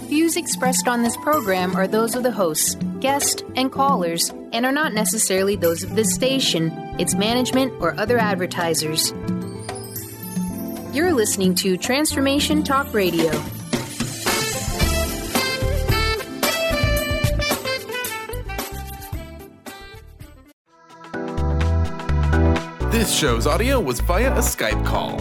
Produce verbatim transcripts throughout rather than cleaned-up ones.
Views expressed on this program are those of the hosts, guests, and callers, and are not necessarily those of this station, its management, or other advertisers. You're listening to Transformation Talk Radio. This show's audio was via a Skype call.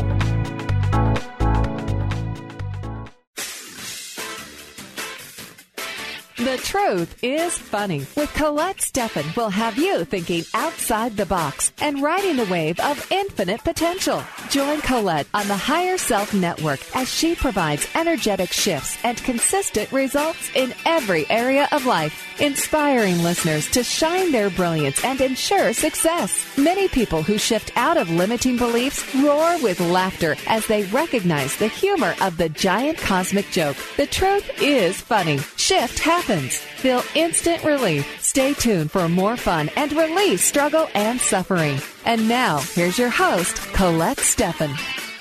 The Truth is Funny with Colette Steffen will have you thinking outside the box and riding the wave of infinite potential. Join Colette on the Higher Self Network as she provides energetic shifts and consistent results in every area of life, inspiring listeners to shine their brilliance and ensure success. Many people who shift out of limiting beliefs roar with laughter as they recognize the humor of the giant cosmic joke. The truth is funny. Shift happens. Feel instant relief. Stay tuned for more fun and release struggle and suffering. And now, here's your host, Colette Steffen.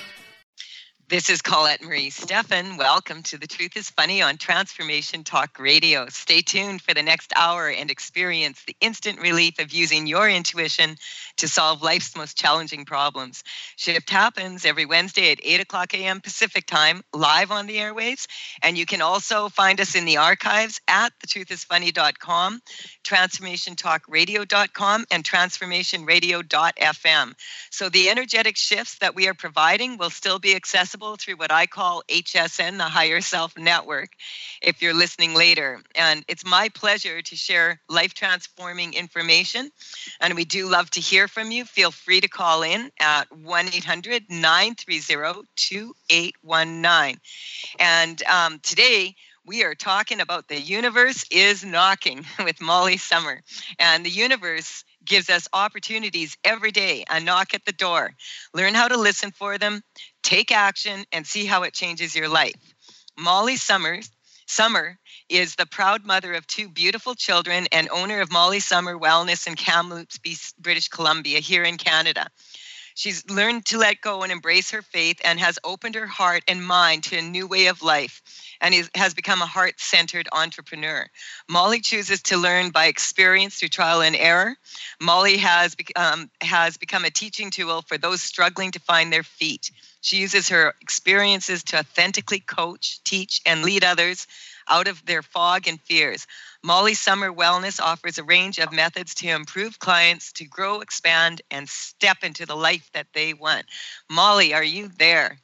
This is Colette Marie Steffen. Welcome to The Truth is Funny on Transformation Talk Radio. Stay tuned for the next hour and experience the instant relief of using your intuition to solve life's most challenging problems. Shift happens every Wednesday at eight o'clock a.m. Pacific Time, live on the airwaves. And you can also find us in the archives at the truth is funny dot com, transformation talk radio dot com, and transformation radio dot f m. So the energetic shifts that we are providing will still be accessible through what I call H S N, the Higher Self Network, if you're listening later. And it's my pleasure to share life-transforming information. And we do love to hear from you. Feel free to call in at one eight hundred nine three zero two eight one nine. And um, today, we are talking about The Universe is Knocking with Molly Summer. And the universe gives us opportunities every day, a knock at the door. Learn how to listen for them, take action, and see how it changes your life. Molly Summers, Summer is the proud mother of two beautiful children and owner of Molly Summer Wellness in Kamloops, British Columbia, here in Canada. She's learned to let go and embrace her faith and has opened her heart and mind to a new way of life and is, has become a heart-centered entrepreneur. Molly chooses to learn by experience through trial and error. Molly has, um, has become a teaching tool for those struggling to find their feet. She uses her experiences to authentically coach, teach, and lead others out of their fog and fears. Molly Summer Wellness offers a range of methods to improve clients to grow, expand, and step into the life that they want. Molly, are you there?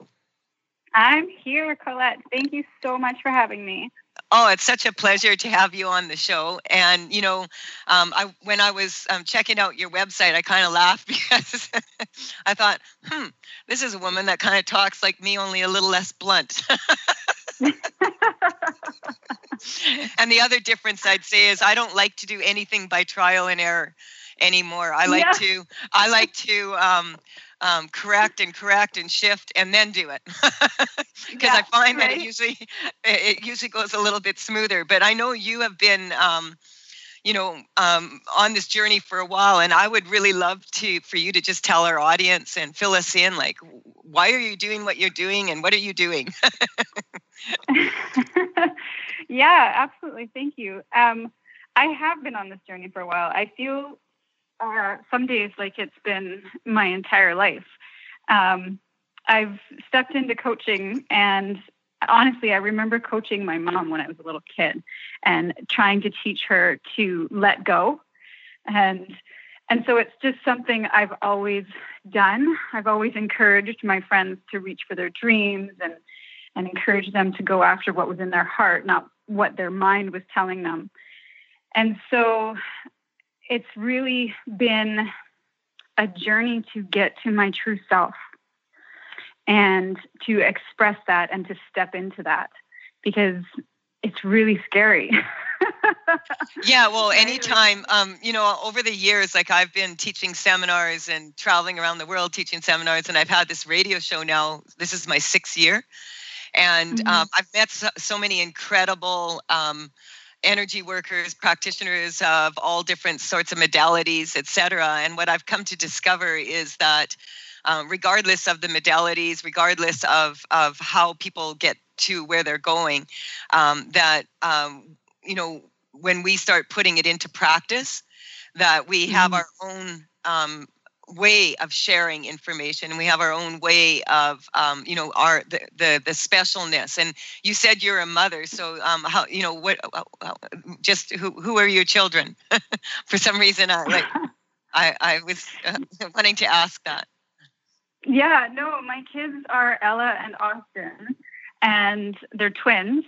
I'm here, Colette. Thank you so much for having me. Oh, it's such a pleasure to have you on the show. And, you know, um, I, when I was um, checking out your website, I kind of laughed because I thought, hmm, this is a woman that kind of talks like me, only a little less blunt. And the other difference I'd say is I don't like to do anything by trial and error anymore. I like yeah. to, I like to um, um, correct and correct and shift and then do it because yeah, I find right. that it usually, it usually goes a little bit smoother. But I know you have been, um, you know, um, on this journey for a while, and I would really love to for you to just tell our audience and fill us in, like, why are you doing what you're doing, and what are you doing? Yeah, absolutely. Thank you. Um, I have been on this journey for a while. I feel uh, some days like it's been my entire life. Um, I've stepped into coaching, and honestly, I remember coaching my mom when I was a little kid and trying to teach her to let go. And and so it's just something I've always done. I've always encouraged my friends to reach for their dreams and and encourage them to go after what was in their heart, not what their mind was telling them. And so it's really been a journey to get to my true self and to express that and to step into that, because it's really scary. Yeah, well, anytime, um, you know, over the years, like I've been teaching seminars and traveling around the world teaching seminars, and I've had this radio show now. This is my sixth year. And mm-hmm. um, I've met so, so many incredible um, energy workers, practitioners of all different sorts of modalities, et cetera. And what I've come to discover is that um, regardless of the modalities, regardless of, of how people get to where they're going, um, that, um, you know, when we start putting it into practice, that we have our own um, way of sharing information, and we have our own way of, um, you know, our the, the the specialness. And you said you're a mother, so um, how, you know, what, uh, just who who are your children? For some reason, I like I I was uh, wanting to ask that. Yeah, no, my kids are Ella and Austin, and they're twins,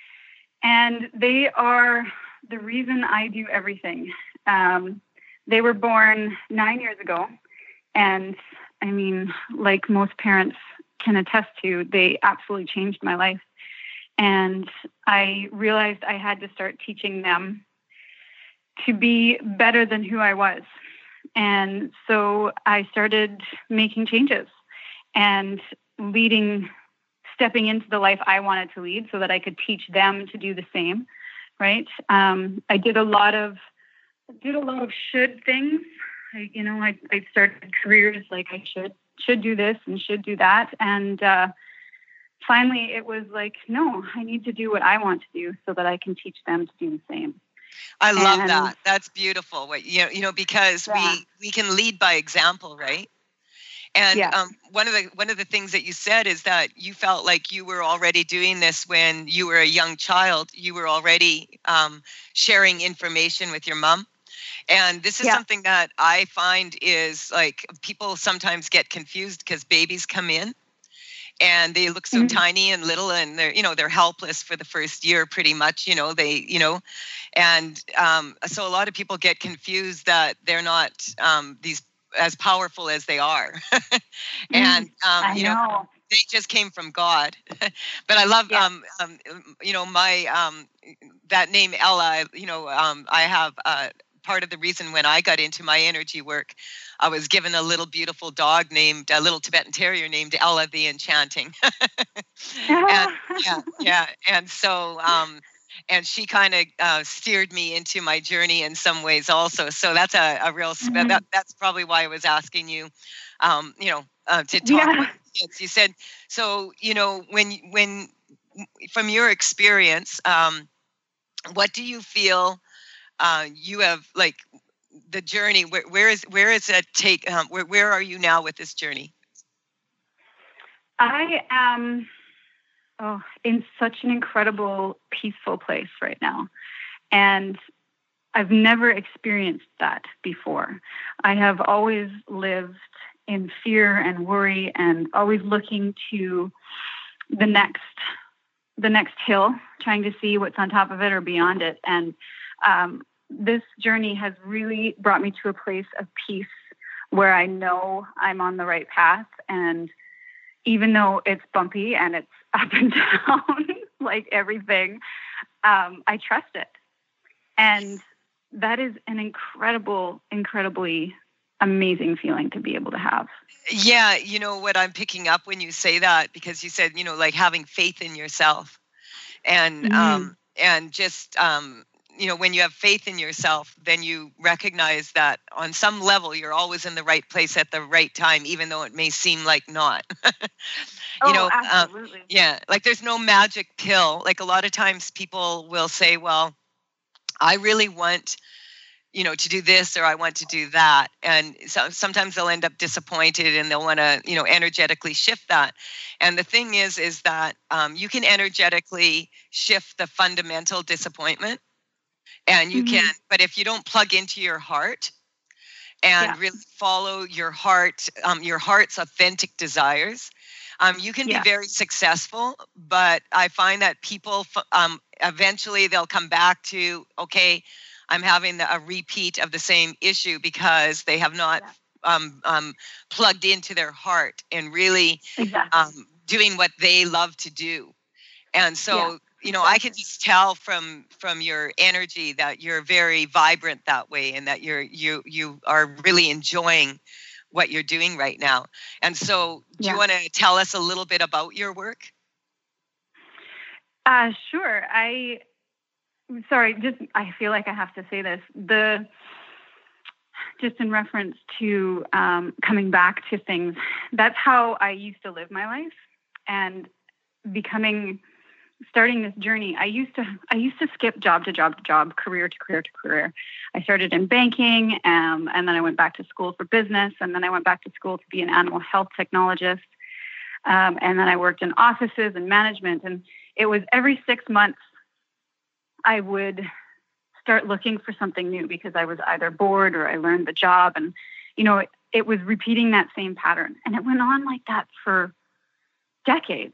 and they are the reason I do everything. Um, they were born nine years ago, and I mean, like most parents can attest to, they absolutely changed my life. And I realized I had to start teaching them to be better than who I was. And so I started making changes and leading, stepping into the life I wanted to lead so that I could teach them to do the same, right? Um, I did a lot of did a lot of should things. I, you know, I, I started careers like I should should do this and should do that. And uh, finally, it was like, no, I need to do what I want to do so that I can teach them to do the same. I love And, that. That's beautiful. What you know, you know, because Yeah. we we can lead by example, right? And Yeah. um, one of the one of the things that you said is that you felt like you were already doing this when you were a young child. You were already um, sharing information with your mom. And this is Yeah. something that I find is like people sometimes get confused because babies come in and they look so Mhm. tiny and little, and they're, you know, they're helpless for the first year pretty much, you know, they, you know, and um, so a lot of people get confused that they're not um, these as powerful as they are. And, um, I you know, know. they just came from God. But I love, Yeah. um, um, you know, my, um, that name Ella, you know, um, I have, uh, part of the reason when I got into my energy work, I was given a little beautiful dog named, a little Tibetan Terrier named Ella the Enchanting. And yeah, yeah. And so, um, and she kind of uh, steered me into my journey in some ways also. So that's a, a real, spe- Mhm. that, that's probably why I was asking you, um, you know, uh, to talk Yeah. about kids. You said, so, you know, when, when, from your experience, um, what do you feel uh, you have, like, the journey, where, where is, where is that take, um, where, where are you now with this journey? I am oh, in such an incredible, peaceful place right now. And I've never experienced that before. I have always lived in fear and worry and always looking to the next the next hill, trying to see what's on top of it or beyond it. And um, this journey has really brought me to a place of peace where I know I'm on the right path. And even though it's bumpy and it's up and down, like everything, um, I trust it. And that is an incredible, incredibly amazing feeling to be able to have. Yeah, you know what I'm picking up when you say that, because you said, you know, like having faith in yourself, and Mhm. um, and just um, you know, when you have faith in yourself, then you recognize that on some level you're always in the right place at the right time, even though it may seem like not. you Oh, know, uh, absolutely. yeah, like there's no magic pill. Like a lot of times people will say, well, I really want, you know, to do this, or I want to do that. And so sometimes they'll end up disappointed and they'll want to, you know, energetically shift that. And the thing is, is that um, you can energetically shift the fundamental disappointment, and you Mhm. can, but if you don't plug into your heart and Yeah. really follow your heart, um, your heart's authentic desires, um, you can Yeah. be very successful. But I find that people, f- um, eventually they'll come back to, okay, I'm having the, a repeat of the same issue because they have not Yeah. um, um, plugged into their heart and really Exactly. um, doing what they love to do. And so, Yeah, you know, I can exactly. just tell from from your energy that you're very vibrant that way, and that you're you you are really enjoying what you're doing right now. And so, do Yeah. you want to tell us a little bit about your work? Uh, sure. I, sorry, just, I feel like I have to say this. The, just in reference to um, coming back to things, that's how I used to live my life. And becoming starting this journey, I used to I used to skip job to job to job, career to career to career. I started in banking, um, and then I went back to school for business, and then I went back to school to be an animal health technologist. Um, and then I worked in offices and management. And it was every six months I would start looking for something new because I was either bored or I learned the job. And, you know, it, it was repeating that same pattern. And it went on like that for decades.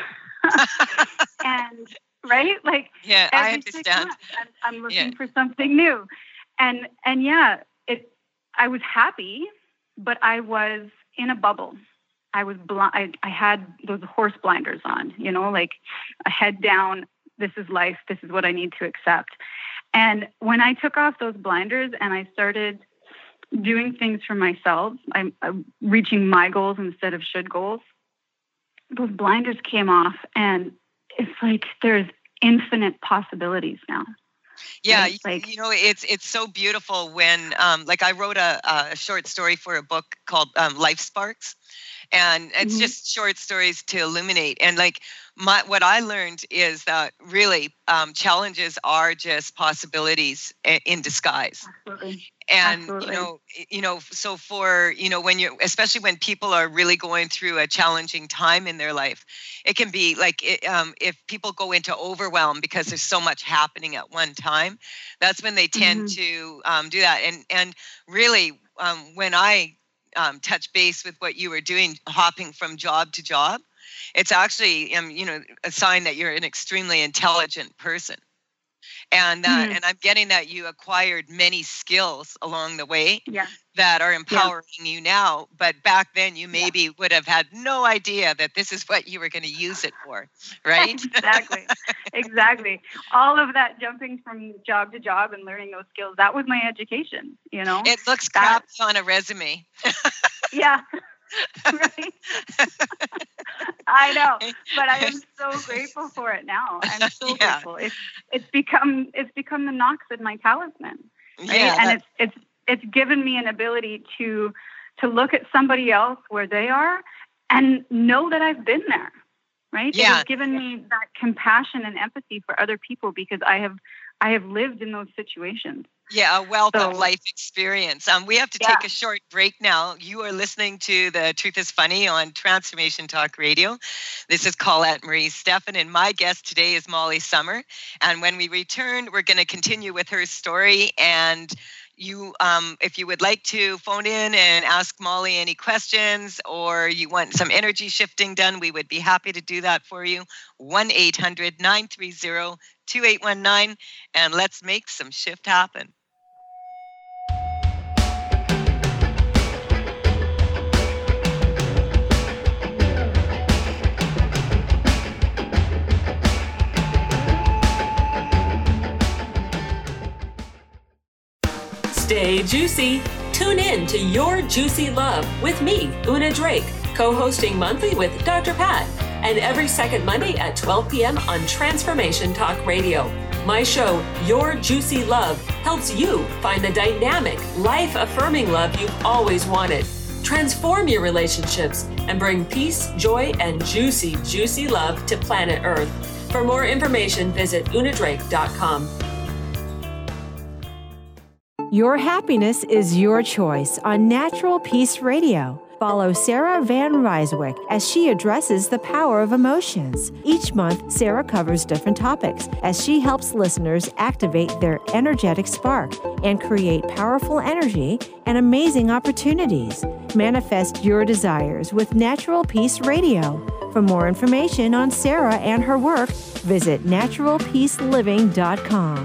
And right, like yeah, every I understand. Six months, I'm, I'm looking yeah. for something new, and and yeah, it. I was happy, but I was in a bubble. I was blind. I, I had those horse blinders on, you know, like a head down. This is life. This is what I need to accept. And when I took off those blinders and I started doing things for myself, I'm, I'm reaching my goals instead of should goals. Those blinders came off, and it's like there's infinite possibilities now. Yeah, right? Like, you know, it's it's so beautiful when, um, like, I wrote a, a short story for a book called um, Life Sparks, and it's mm-hmm. just short stories to illuminate. And like, my what I learned is that really um, challenges are just possibilities in disguise. Absolutely. And, Absolutely. you know, you know, so for, you know, when you're, especially when people are really going through a challenging time in their life, it can be like, it, um, if people go into overwhelm because there's so much happening at one time, that's when they tend mm-hmm. to um, do that. And, and really, um, when I um, touch base with what you were doing, hopping from job to job, it's actually, um, you know, a sign that you're an extremely intelligent person. And uh, mm-hmm. and I'm getting that you acquired many skills along the way yeah. that are empowering yeah. you now. But back then, you maybe yeah. would have had no idea that this is what you were going to use it for, right? Exactly, exactly. All of that jumping from job to job and learning those skills, that was my education, you know? It looks that, crappy on a resume. Yeah. Right. I know, but I am so grateful for it now. I'm so yeah. grateful. It's it's become it's become the Knox in my talisman, right? Yeah, and it's it's it's given me an ability to to look at somebody else where they are and know that I've been there, right? Yeah. It has given me that compassion and empathy for other people because I have I have lived in those situations. Yeah, a wealth so, of life experience. Um, we have to yeah. take a short break now. You are listening to The Truth is Funny on Transformation Talk Radio. This is Colette Marie Stephan, and my guest today is Molly Summer. And when we return, we're going to continue with her story. And you, um, if you would like to phone in and ask Molly any questions, or you want some energy shifting done, we would be happy to do that for you. one eight hundred nine three zero two eight one nine, and let's make some shift happen. Stay juicy. Tune in to Your Juicy Love with me, Una Drake, co-hosting monthly with Doctor Pat, and every second Monday at twelve p.m. on Transformation Talk Radio. My show, Your Juicy Love, helps you find the dynamic, life-affirming love you've always wanted. Transform your relationships and bring peace, joy, and juicy, juicy love to planet Earth. For more information, visit una drake dot com. Your happiness is your choice on Natural Peace Radio. Follow Sarah Van Ryswick as she addresses the power of emotions. Each month, Sarah covers different topics as she helps listeners activate their energetic spark and create powerful energy and amazing opportunities. Manifest your desires with Natural Peace Radio. For more information on Sarah and her work, visit natural peace living dot com.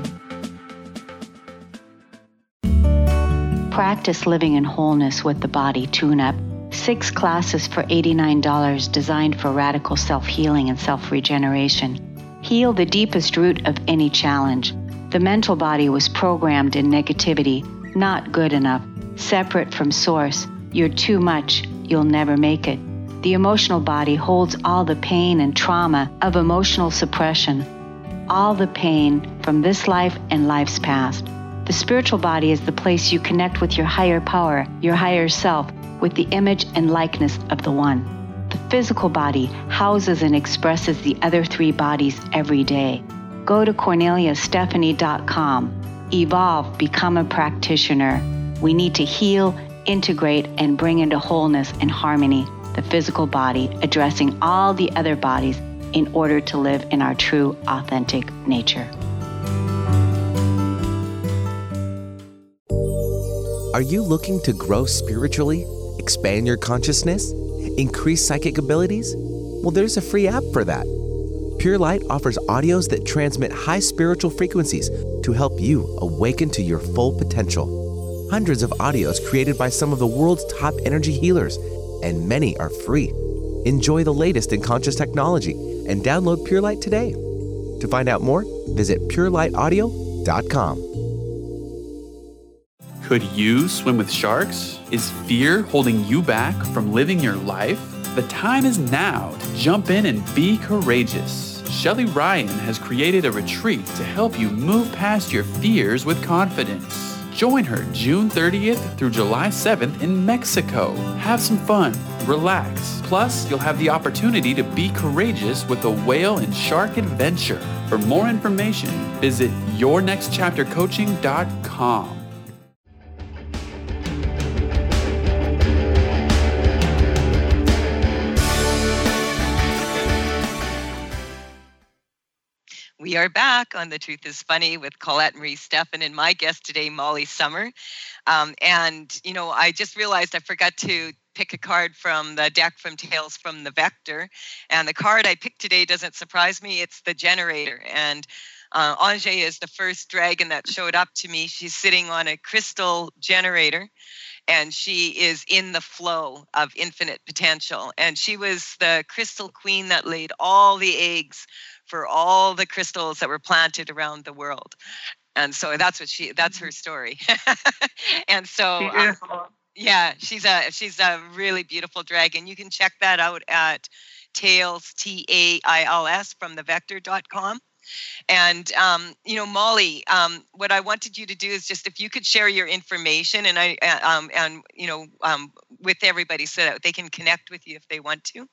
Practice living in wholeness with the body tune-up. Six classes for eighty-nine dollars designed for radical self-healing and self-regeneration. Heal the deepest root of any challenge. The mental body was programmed in negativity, not good enough, separate from source. You're too much, you'll never make it. The emotional body holds all the pain and trauma of emotional suppression, all the pain from this life and life's past. The spiritual body is the place you connect with your higher power, your higher self, with the image and likeness of the One. The physical body houses and expresses the other three bodies every day. Go to cornelia stephanie dot com. Evolve, become a practitioner. We need to heal, integrate, and bring into wholeness and harmony the physical body, addressing all the other bodies in order to live in our true, authentic nature. Are you looking to grow spiritually, expand your consciousness, increase psychic abilities? Well, there's a free app for that. Pure Light offers audios that transmit high spiritual frequencies to help you awaken to your full potential. Hundreds of audios created by some of the world's top energy healers, and many are free. Enjoy the latest in conscious technology and download Pure Light today. To find out more, visit pure light audio dot com. Could you swim with sharks? Is fear holding you back from living your life? The time is now to jump in and be courageous. Shelley Ryan has created a retreat to help you move past your fears with confidence. Join her June thirtieth through July seventh in Mexico. Have some fun, relax. Plus, you'll have the opportunity to be courageous with a whale and shark adventure. For more information, visit your next chapter coaching dot com. We are back on The Truth is Funny with Colette Marie Stephan and my guest today, Molly Summer. Um, and, you know, I just realized I forgot to pick a card from the deck from Tales from the Vector. And the card I picked today doesn't surprise me. It's the Generator. And uh, Ange is the first dragon that showed up to me. She's sitting on a crystal generator. And she is in the flow of infinite potential. And she was the crystal queen that laid all the eggs for all the crystals that were planted around the world. And so that's what she, that's her story. And so, um, yeah, she's a, she's a really beautiful dragon. You can check that out at Tails, T A I L S from the vector dot com. And, um, you know, Molly, um, what I wanted you to do is just if you could share your information and I, uh, um, and, you know, um, with everybody so that they can connect with you if they want to.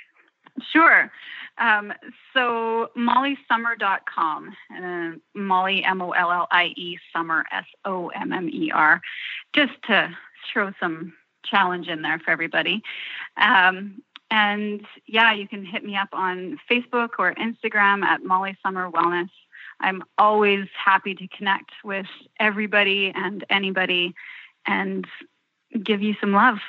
Sure. Um, so molly summer dot com, and uh, Molly, M O L L I E, Summer, S O M M E R, just to throw some challenge in there for everybody. Um, and yeah, you can hit me up on Facebook or Instagram at Molly Summer Wellness. I'm always happy to connect with everybody and anybody and give you some love.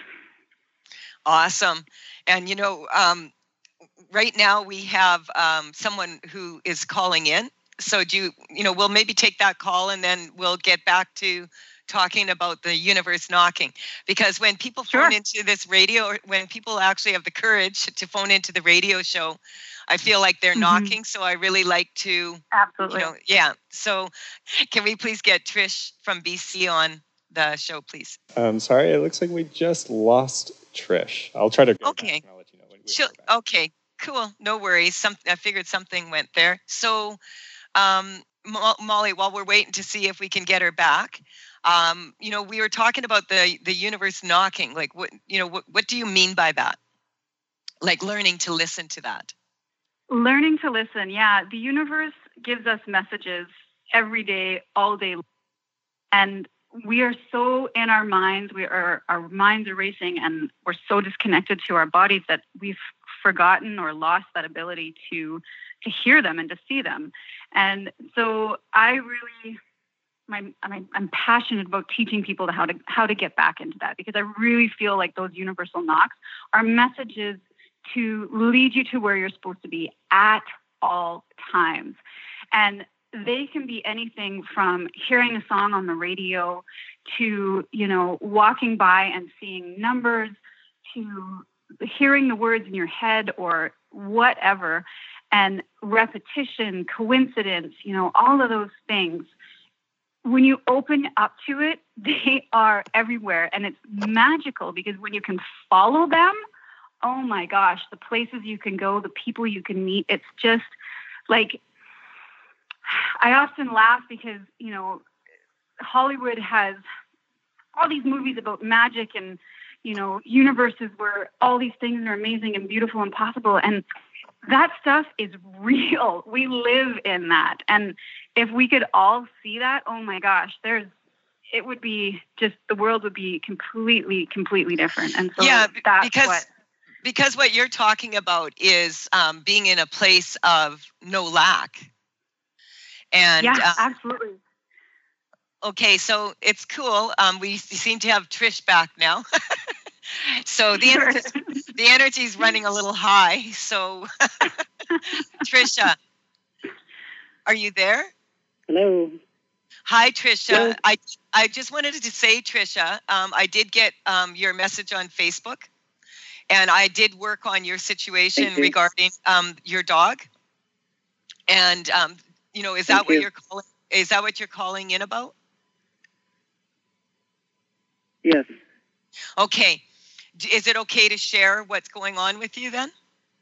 Awesome. And, you know, um, right now we have um, someone who is calling in. So do you, you know, we'll maybe take that call and then we'll get back to talking about the universe knocking. Because when people Sure. phone into this radio, or when people actually have the courage to phone into the radio show, I feel like they're Mhm. knocking. So I really like to, Absolutely. you know, yeah. So can we please get Trish from B C on the show, please? I'm sorry, it looks like we just lost Trish. I'll try to go Okay. back and I'll let you know when we She'll, have her back. okay, cool. No worries. Some, I figured something went there. So, um, Mo- Molly, while we're waiting to see if we can get her back, um, you know, we were talking about the the universe knocking. Like, what, you know, what, what do you mean by that? Like learning to listen to that. Learning to listen. Yeah. The universe gives us messages every day, all day. And we are so in our minds, we are, our minds are racing and we're so disconnected to our bodies that we've forgotten or lost that ability to, to hear them and to see them. And so I really, my, I'm, I'm passionate about teaching people to how to, how to get back into that, because I really feel like those universal knocks are messages to lead you to where you're supposed to be at all times. And they can be anything from hearing a song on the radio to, you know, walking by and seeing numbers to hearing the words in your head or whatever, and repetition, coincidence, you know, all of those things. When you open up to it, they are everywhere. And it's magical because when you can follow them, oh my gosh, the places you can go, the people you can meet, it's just like, I often laugh because, you know, Hollywood has all these movies about magic and, you know, universes where all these things are amazing and beautiful and possible. And that stuff is real. We live in that. And if we could all see that, oh my gosh, there's, it would be just, the world would be completely, completely different. And so yeah, that's because, what. Because what you're talking about is um, being in a place of no lack. And yeah, uh, absolutely. Okay, so it's cool. Um, we seem to have Trish back now. So the Sure. energy, the energy is running a little high. So Trisha, are you there? Hello. Hi, Trisha. Hello. I I just wanted to say, Trisha, um, I did get um, your message on Facebook, and I did work on your situation Thank you. regarding um, your dog. And um, you know, is that Thank what you. you're calling? Is that what you're calling in about? Yes. Okay. D- Is it okay to share what's going on with you then?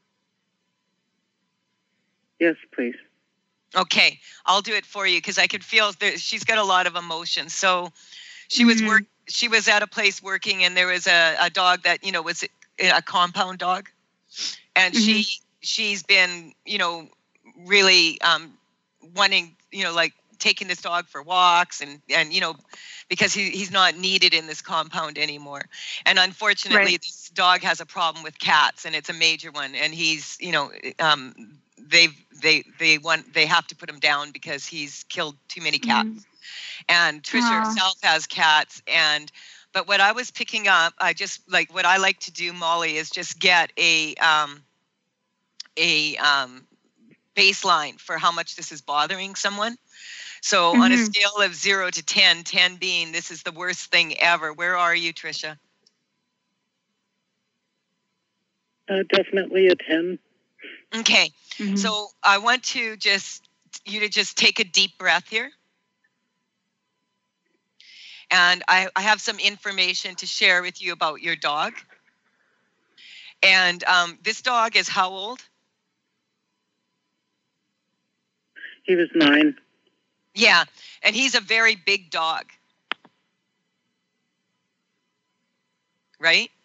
Yes, please. Okay, I'll do it for you because I can feel that she's got a lot of emotion. So she was work. She was at a place working, and there was a, a dog that you know was a compound dog, and she she's been you know really um, wanting you know like taking this dog for walks and and you know because he he's not needed in this compound anymore. And unfortunately, Right. this dog has a problem with cats, and it's a major one. And he's you know. Um, They've they they want they have to put him down because he's killed too many cats. Mhm. And Trisha Aw. herself has cats. And but what I was picking up, I just like what I like to do, Molly, is just get a um, a um, baseline for how much this is bothering someone. So on a Mhm. scale of zero to ten, ten being this is the worst thing ever. Where are you, Trisha? Uh, definitely a ten. Okay. Mhm. So I want to just you to just take a deep breath here. And I, I have some information to share with you about your dog. And um, this dog is how old? He was nine. Yeah, and he's a very big dog. Right?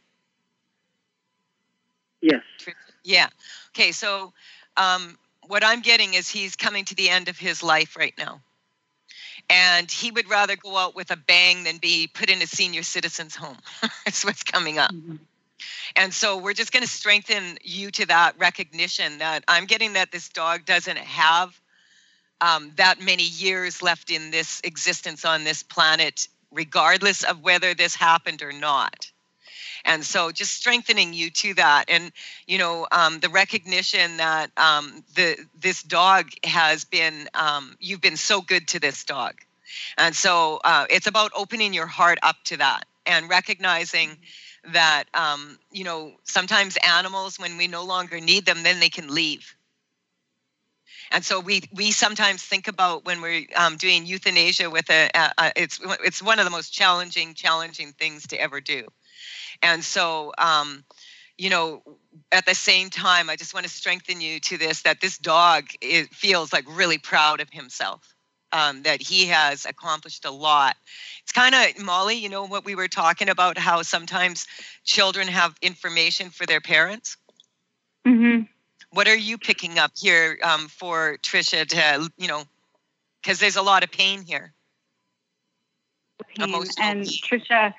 Yes. Yeah. Okay, so um, what I'm getting is he's coming to the end of his life right now. And he would rather go out with a bang than be put in a senior citizen's home. That's what's coming up. Mhm. And so we're just going to strengthen you to that recognition that I'm getting that this dog doesn't have um, that many years left in this existence on this planet, regardless of whether this happened or not. And so just strengthening you to that. And, you know, um, the recognition that um, the this dog has been, um, you've been so good to this dog. And so uh, it's about opening your heart up to that and recognizing that, um, you know, sometimes animals, when we no longer need them, then they can leave. And so we we sometimes think about when we're um, doing euthanasia with a, a, a, it's it's one of the most challenging, challenging things to ever do. And so, um, you know, at the same time, I just want to strengthen you to this, that this dog is, feels like really proud of himself, um, that he has accomplished a lot. It's kind of, Molly, you know, what we were talking about, how sometimes children have information for their parents. Mhm. What are you picking up here um, for Trisha to, you know, because there's a lot of pain here. Pain. Emotional And pain. Trisha,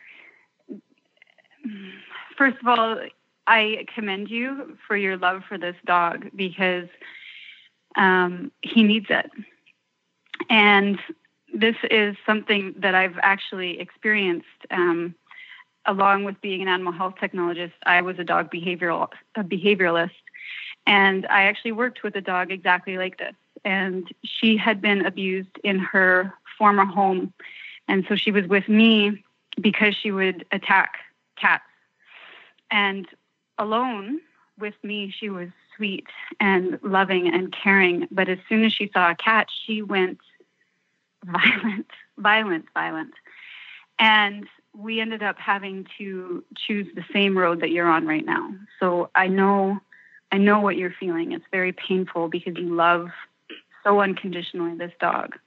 first of all, I commend you for your love for this dog because um, he needs it. And this is something that I've actually experienced um, along with being an animal health technologist. I was a dog behavioral a behavioralist, and I actually worked with a dog exactly like this. And she had been abused in her former home. And so she was with me because she would attack cats. And alone with me, she was sweet and loving and caring. But as soon as she saw a cat, she went violent, violent, violent. And we ended up having to choose the same road that you're on right now. So I know, I know what you're feeling. It's very painful because you love so unconditionally this dog.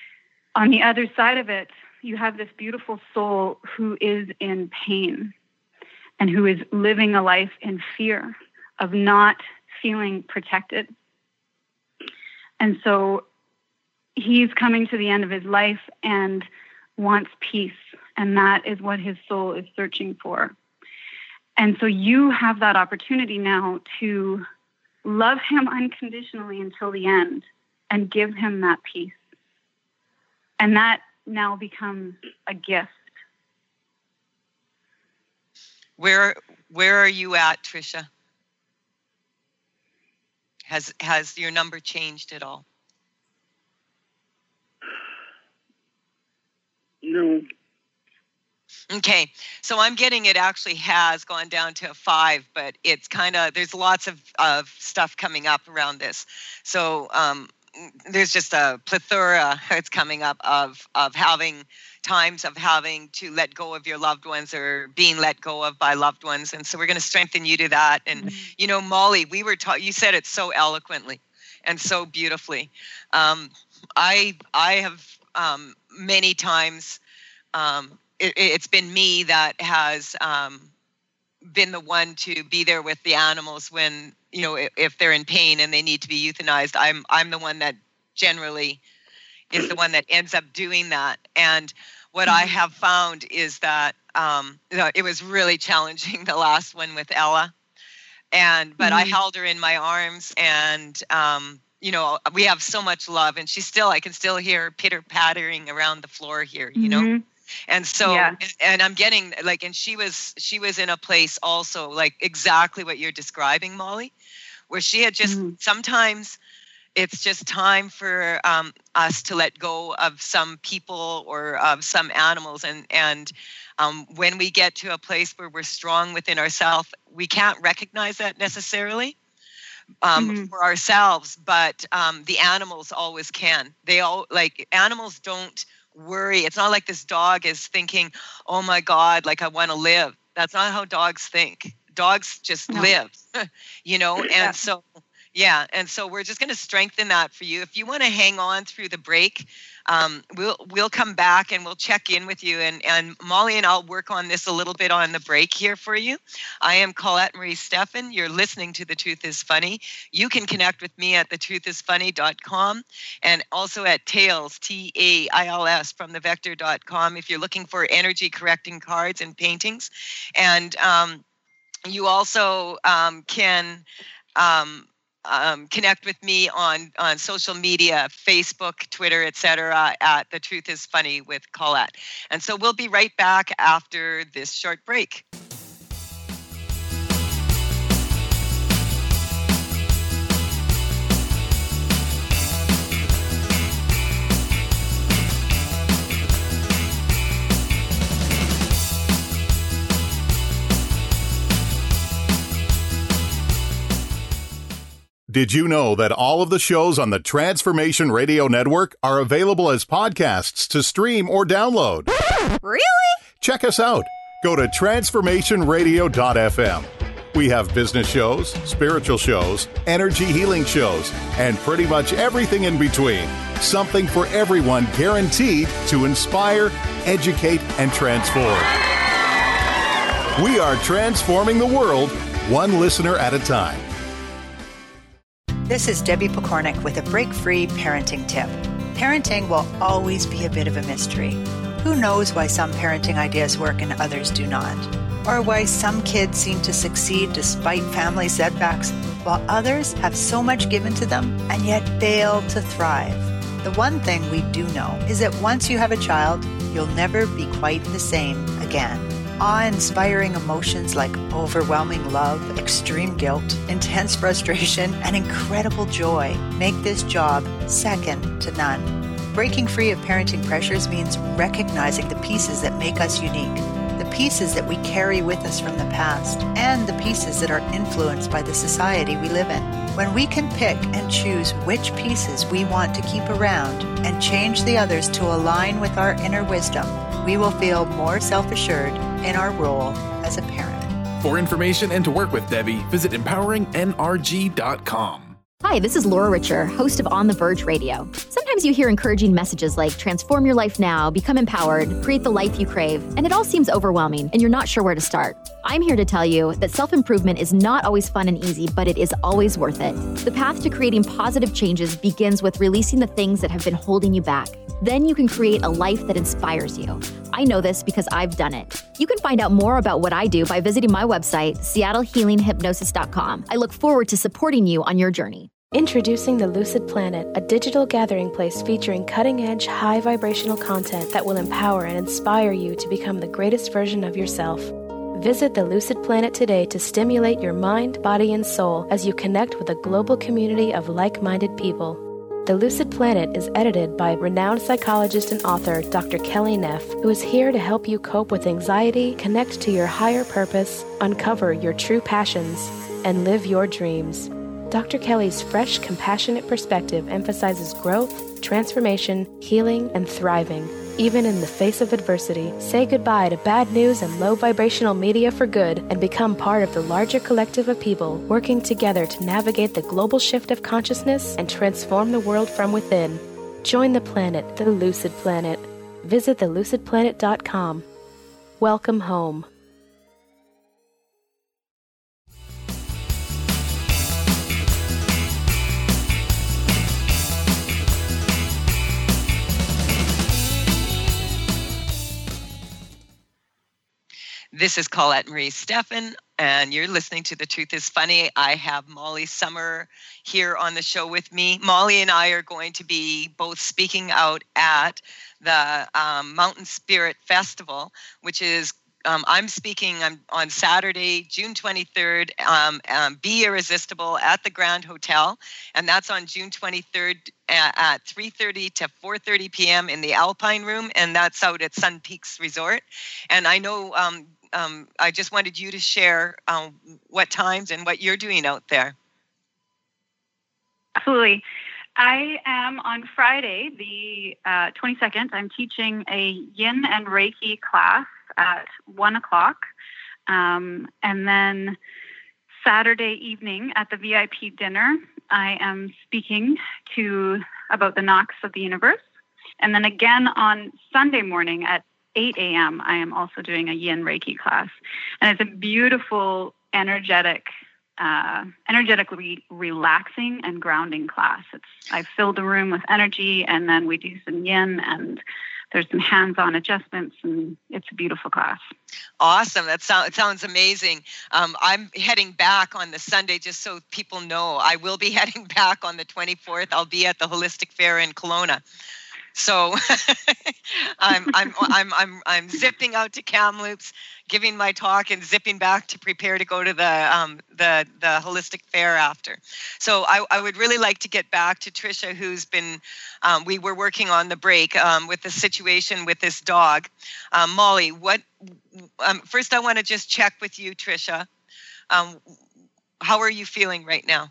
On the other side of it, you have this beautiful soul who is in pain. and who is living a life in fear of not feeling protected. And so he's coming to the end of his life and wants peace, and that is what his soul is searching for. And so you have that opportunity now to love him unconditionally until the end and give him that peace. And that now becomes a gift. Where where are you at, Tricia? Has has your number changed at all? No. Okay, so I'm getting it actually has gone down to a five, but it's kind of, there's lots of, of stuff coming up around this. So um, there's just a plethora that's coming up of of having times of having to let go of your loved ones or being let go of by loved ones. And so we're going to strengthen you to that. And, mm-hmm. you know, Molly, we were taught, you said it so eloquently and so beautifully. Um, I, I have um, many times, um, it, it's been me that has um, been the one to be there with the animals when, you know, if, if they're in pain and they need to be euthanized. I'm, I'm the one that generally is the one that ends up doing that. And what I have found is that um, you know, it was really challenging, the last one with Ella. And, but mm-hmm. I held her in my arms and, um, you know, we have so much love, and she's still, I can still hear her pitter pattering around the floor here, you mm-hmm. know? And so, yeah. and I'm getting like, and she was, she was in a place also like exactly what you're describing, Molly, where she had just, mm-hmm. sometimes it's just time for um, us to let go of some people or of some animals. And, and um, when we get to a place where we're strong within ourselves, we can't recognize that necessarily um, mm-hmm. for ourselves, but um, the animals always can. They all, like, animals don't worry. It's not like this dog is thinking, oh my God, like I want to live. That's not how dogs think. Dogs just no. live, you know? And yeah. so, yeah. And so we're just going to strengthen that for you. If you want to hang on through the break, um, we'll, we'll come back and we'll check in with you. And, and Molly and I'll work on this a little bit on the break here for you. I am Colette Marie Steffen. You're listening to The Truth is Funny. You can connect with me at the truth is funny dot com and also at Tails, T A I L S, from the vector dot com if you're looking for energy correcting cards and paintings. And um, you also um, can um, Um, connect with me on, on social media, Facebook, Twitter, et cetera, at The Truth is Funny with Colette. And so we'll be right back after this short break. Did you know that all of the shows on the Transformation Radio Network are available as podcasts to stream or download? Really? Check us out. Go to transformation radio dot f m. We have business shows, spiritual shows, energy healing shows, and pretty much everything in between. Something for everyone, guaranteed to inspire, educate, and transform. We are transforming the world, one listener at a time. This is Debbie Pokornik with a break-free parenting tip. Parenting will always be a bit of a mystery. Who knows why some parenting ideas work and others do not? Or why some kids seem to succeed despite family setbacks, while others have so much given to them and yet fail to thrive? The one thing we do know is that once you have a child, you'll never be quite the same again. Awe-inspiring emotions like overwhelming love, extreme guilt, intense frustration, and incredible joy make this job second to none. Breaking free of parenting pressures means recognizing the pieces that make us unique, the pieces that we carry with us from the past, and the pieces that are influenced by the society we live in. When we can pick and choose which pieces we want to keep around and change the others to align with our inner wisdom, we will feel more self-assured in our role as a parent. For information and to work with Debbie, visit empowering n r g dot com. Hi, this is Laura Richer, host of On the Verge Radio. Sometimes Sometimes you hear encouraging messages like transform your life now, become empowered, create the life you crave, and it all seems overwhelming and you're not sure where to start. I'm here to tell you that self-improvement is not always fun and easy, but it is always worth it. The path to creating positive changes begins with releasing the things that have been holding you back. Then you can create a life that inspires you. I know this because I've done it. You can find out more about what I do by visiting my website, seattle healing hypnosis dot com. I look forward to supporting you on your journey. Introducing the Lucid Planet, a digital gathering place featuring cutting-edge, high-vibrational content that will empower and inspire you to become the greatest version of yourself. Visit the Lucid Planet today to stimulate your mind, body, and soul as you connect with a global community of like-minded people. The Lucid Planet is edited by renowned psychologist and author Doctor Kelly Neff, who is here to help you cope with anxiety, connect to your higher purpose, uncover your true passions, and live your dreams. Doctor Kelly's fresh, compassionate perspective emphasizes growth, transformation, healing, and thriving, even in the face of adversity. Say goodbye to bad news and low vibrational media for good and become part of the larger collective of people working together to navigate the global shift of consciousness and transform the world from within. Join the planet, the Lucid Planet. Visit the lucid planet dot com. Welcome home. This is Colette Marie Steffen, and you're listening to The Truth is Funny. I have Molly Summer here on the show with me. Molly and I are going to be both speaking out at the um, Mountain Spirit Festival, which is, um, I'm speaking on, on Saturday, June twenty-third, um, um, Be Irresistible at the Grand Hotel, and that's on June twenty-third at, at three thirty to four thirty p.m. in the Alpine Room, and that's out at Sun Peaks Resort. And I know... Um, Um, I just wanted you to share um, what times and what you're doing out there. Absolutely. I am on Friday, the uh, twenty-second. I'm teaching a Yin and Reiki class at one o'clock. Um, and then Saturday evening at the V I P dinner, I am speaking to about the knocks of the universe. And then again on Sunday morning at eight a.m. I am also doing a Yin Reiki class, and it's a beautiful, energetic, uh, energetically relaxing and grounding class. It's I fill the room with energy, and then we do some Yin, and there's some hands-on adjustments, and it's a beautiful class. Awesome! That sounds it sounds amazing. Um, I'm heading back on the Sunday, just so people know. I will be heading back on the twenty-fourth. I'll be at the Holistic Fair in Kelowna. So I'm I'm I'm I'm I'm zipping out to Kamloops, giving my talk, and zipping back to prepare to go to the um the the Holistic Fair after. So I I would really like to get back to Tricia, who's been um, we were working on the break um, with the situation with this dog. Um, Molly, what um, first I want to just check with you, Tricia. Um, how are you feeling right now?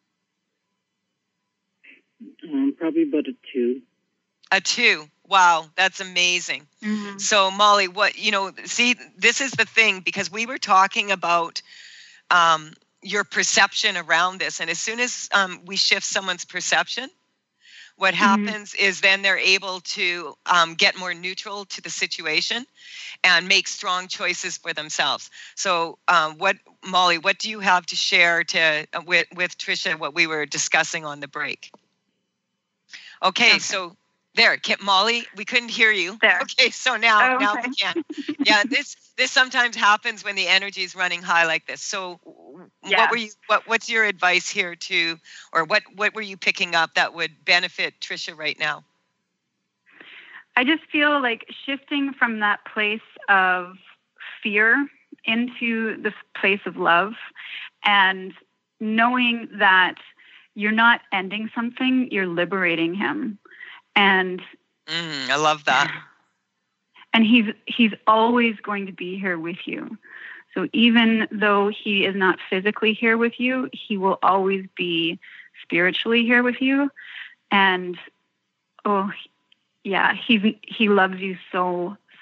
Um, probably about a two. A two. Wow, that's amazing. Mm-hmm. So Molly, what, you know, see, this is the thing, because we were talking about um, your perception around this. And as soon as um, we shift someone's perception, what happens mm-hmm. is then they're able to um, get more neutral to the situation and make strong choices for themselves. So um, what, Molly, what do you have to share to uh, with, with Tricia, what we were discussing on the break? Okay, okay. so... There, Molly, we couldn't hear you. There. Okay, so now, oh, okay. now we can. Yeah, this this sometimes happens when the energy is running high like this. So, yeah. what were you? What what's your advice here to, or what what were you picking up that would benefit Tricia right now? I just feel like shifting from that place of fear into this place of love, and knowing that you're not ending something, you're liberating him. And mm, I love that. And he's he's always going to be here with you. So even though he is not physically here with you, he will always be spiritually here with you. And oh, yeah, he he loves you so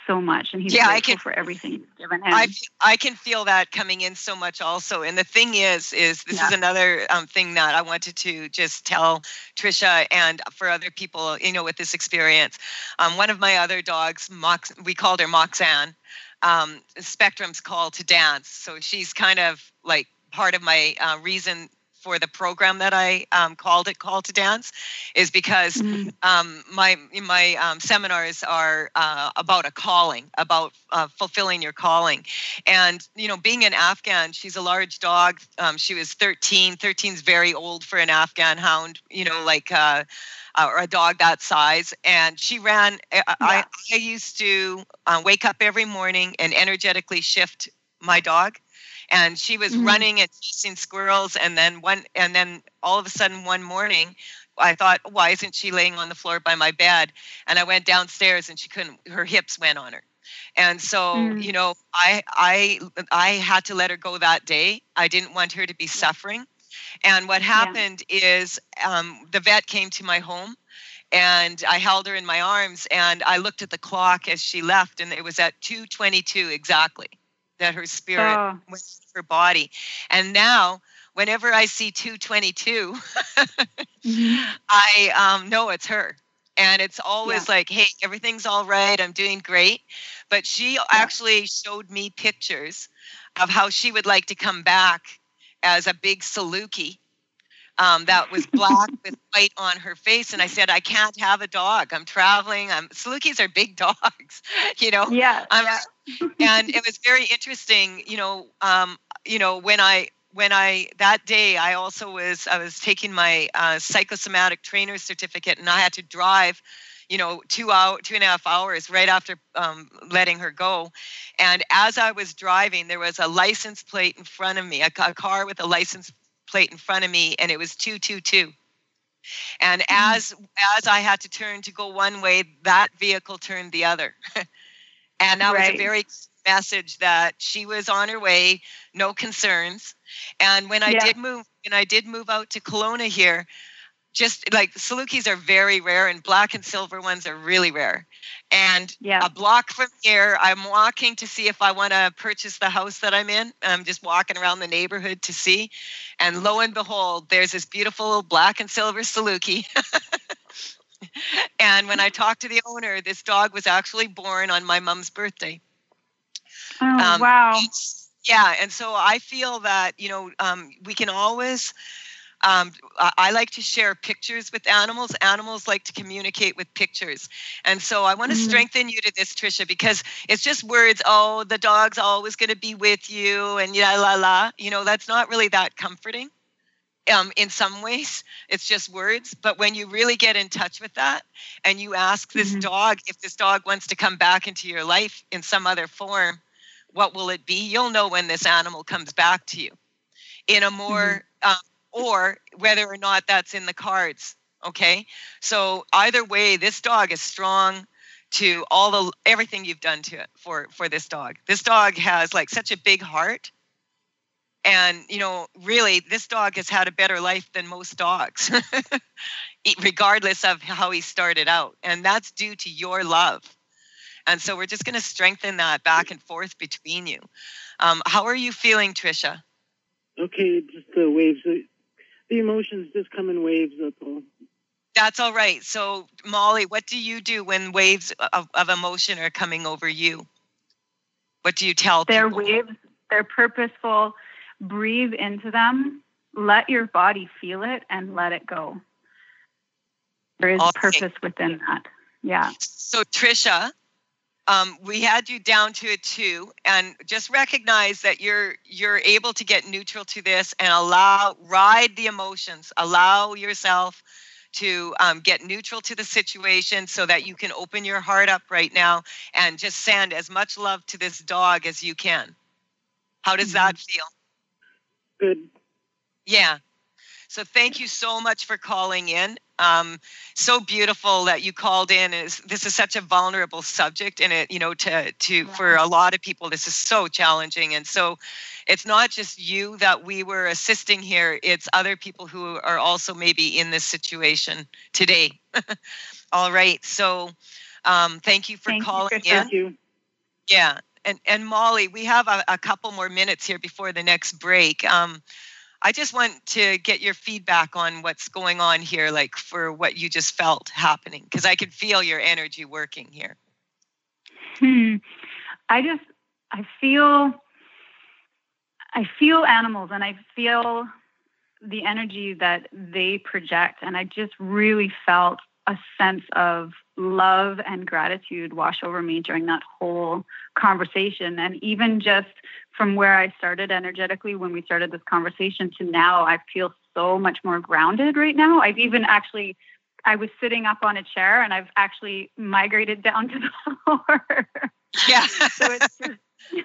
so much, and he's yeah, grateful I can, for everything you've given him. I, I can feel that coming in so much also. And the thing is, is this yeah. is another um, thing that I wanted to just tell Tricia and for other people, you know, with this experience. Um, one of my other dogs, Mox, we called her Moxanne, um, Spectrum's Call to Dance. So she's kind of like part of my uh, reason for the program that I um, called it Call to Dance, is because mm-hmm. um, my my um, seminars are uh, about a calling, about uh, fulfilling your calling. And, you know, being an Afghan, she's a large dog. Um, she was thirteen. thirteen's very old for an Afghan hound, you know, like uh, uh, or a dog that size. And she ran, yeah. I, I used to uh, wake up every morning and energetically shift my dog. And she was mm-hmm. running and chasing squirrels, and then one, and then all of a sudden one morning, I thought, why isn't she laying on the floor by my bed? And I went downstairs, and she couldn't. Her hips went on her, and so mm-hmm. you know, I I I had to let her go that day. I didn't want her to be suffering, and what happened yeah. is um, the vet came to my home. And I held her in my arms, and I looked at the clock as she left, and it was at two twenty-two exactly that her spirit oh. went through her body. And now, whenever I see two twenty-two, mm-hmm. I um, know it's her. And it's always yeah. like, hey, everything's all right. I'm doing great. But she yeah. actually showed me pictures of how she would like to come back as a big Saluki. Um, that was black with white on her face. And I said, I can't have a dog. I'm traveling. I'm, Salukis are big dogs, you know? Yeah. Um, yeah. And it was very interesting, you know, um, you know, when I, when I, that day, I also was, I was taking my uh, psychosomatic trainer certificate, and I had to drive, you know, two hour, two and a half hours right after um, letting her go. And as I was driving, there was a license plate in front of me, a, a car with a license plate in front of me, and it was two two two. And as as I had to turn to go one way, that vehicle turned the other. And that right. was a very message that she was on her way, no concerns. And when I yeah. did move, when I did move out to Kelowna here, just like Salukis are very rare, and black and silver ones are really rare. And yeah. a block from here, I'm walking to see if I want to purchase the house that I'm in. I'm just walking around the neighborhood to see. And lo and behold, there's this beautiful black and silver Saluki. And when I talked to the owner, this dog was actually born on my mom's birthday. Oh, um, wow. Yeah. And so I feel that, you know, um, we can always... Um, I like to share pictures with animals. Animals like to communicate with pictures. And so I want to mm-hmm. strengthen you to this, Tricia, because it's just words. Oh, the dog's always going to be with you and la, la, la. You know, that's not really that comforting. Um, in some ways, it's just words. But when you really get in touch with that and you ask this mm-hmm. dog, if this dog wants to come back into your life in some other form, what will it be? You'll know when this animal comes back to you in a more... Mm-hmm. Um, or whether or not that's in the cards, okay? So either way, this dog is strong to all the everything you've done to it for, for this dog. This dog has like such a big heart. And, you know, really, this dog has had a better life than most dogs, regardless of how he started out. And that's due to your love. And so we're just going to strengthen that back and forth between you. Um, how are you feeling, Tricia? Okay, just the waves. The emotions just come in waves, that's all. That's all right. So, Molly, what do you do when waves of, of emotion are coming over you? What do you tell they're people? They're waves. They're purposeful. Breathe into them. Let your body feel it and let it go. There is okay. purpose within that. Yeah. So, Tricia, Um, we had you down to a two, and just recognize that you're you're able to get neutral to this and allow ride the emotions. Allow yourself to um, get neutral to the situation so that you can open your heart up right now and just send as much love to this dog as you can. How does that feel? Good. Yeah. So thank you so much for calling in. Um, so beautiful that you called in. Is this is such a vulnerable subject, and it, you know, to to yeah. for a lot of people, this is so challenging. And so, it's not just you that we were assisting here; it's other people who are also maybe in this situation today. All right. So, um, thank you for thank calling you, in. Thank you. Yeah. And and Molly, we have a, a couple more minutes here before the next break. Um, I just want to get your feedback on what's going on here, like for what you just felt happening, because I could feel your energy working here. Hmm. I just, I feel, I feel animals, and I feel the energy that they project, and I just really felt a sense of love and gratitude wash over me during that whole conversation. And even just from where I started energetically when we started this conversation to now, I feel so much more grounded right now. I've even actually, I was sitting up on a chair and I've actually migrated down to the floor. Yeah. So it's just,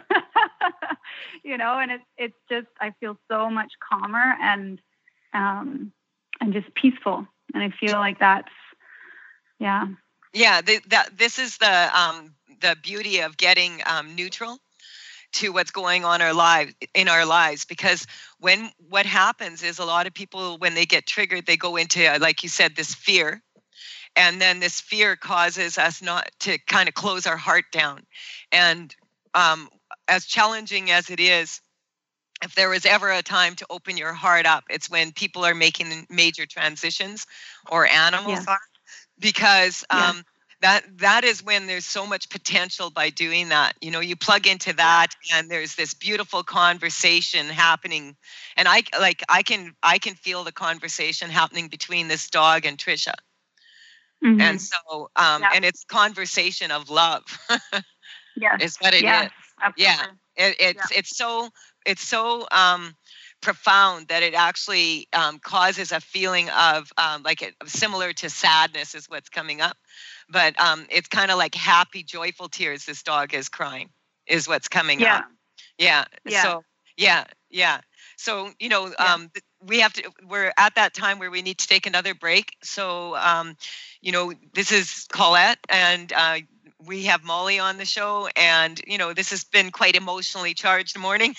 you know, and it's, it's just, I feel so much calmer and, um, and just peaceful. And I feel like that's, yeah. Yeah. The, that, this is the, um, the beauty of getting, um, neutral to what's going on our lives in our lives, because when what happens is a lot of people, when they get triggered, they go into, like you said, this fear. And then this fear causes us not to kind of close our heart down. And um, as challenging as it is, if there was ever a time to open your heart up, it's when people are making major transitions or animals Yeah. are, because um, Yeah. that that is when there's so much potential by doing that. You know, you plug into that and there's this beautiful conversation happening. And I like I can I can feel the conversation happening between this dog and Trisha. Mhm. And so um Yeah. and it's conversation of love. Yes. Is what it is. Yes, absolutely. Yeah. It, it's it's so it's so um profound that it actually um, causes a feeling of um, like it, similar to sadness is what's coming up, but um, it's kind of like happy, joyful tears. This dog is crying, is what's coming Yeah. up. Yeah. Yeah. So yeah, yeah. So you know, um, th- we have to. We're at that time where we need to take another break. So um, you know, this is Colette, and uh, we have Molly on the show, and you know, this has been quite emotionally charged morning.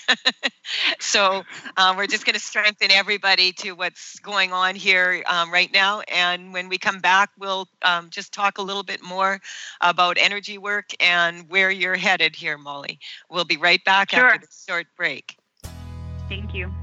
So um, we're just going to strengthen everybody to what's going on here um, right now. And when we come back, we'll um, just talk a little bit more about energy work and where you're headed here, Molly. We'll be right back Sure. after this short break. Thank you.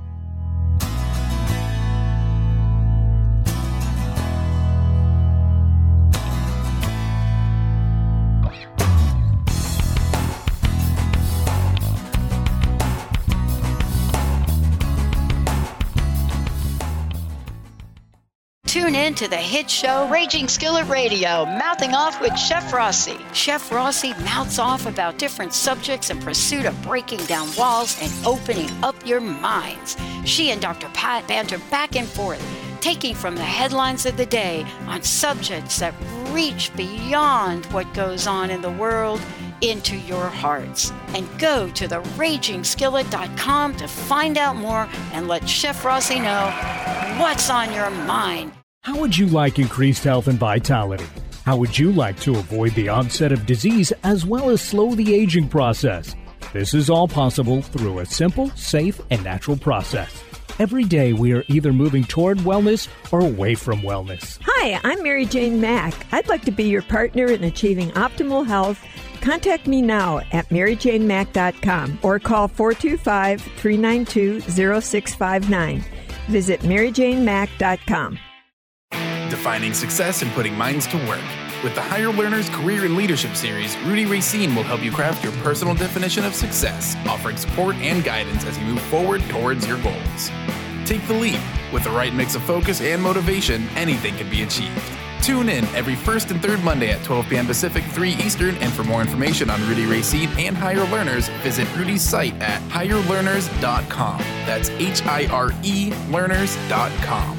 Tune in to the hit show Raging Skillet Radio, Mouthing Off with Chef Rossi. Chef Rossi mouths off about different subjects in pursuit of breaking down walls and opening up your minds. She and Doctor Pat banter back and forth, taking from the headlines of the day on subjects that reach beyond what goes on in the world into your hearts. And go to the raging skillet dot com to find out more and let Chef Rossi know what's on your mind. How would you like increased health and vitality? How would you like to avoid the onset of disease as well as slow the aging process? This is all possible through a simple, safe, and natural process. Every day we are either moving toward wellness or away from wellness. Hi, I'm Mary Jane Mack. I'd like to be your partner in achieving optimal health. Contact me now at mary jane mack dot com or call four two five, three nine two, zero six five nine. Visit mary jane mack dot com. Defining success and putting minds to work. With the Higher Learners Career and Leadership Series, Rudy Racine will help you craft your personal definition of success, offering support and guidance as you move forward towards your goals. Take the leap. With the right mix of focus and motivation, anything can be achieved. Tune in every first and third Monday at twelve p.m. Pacific, three Eastern, and for more information on Rudy Racine and Higher Learners, visit Rudy's site at higher learners dot com. That's H I R E learners dot com.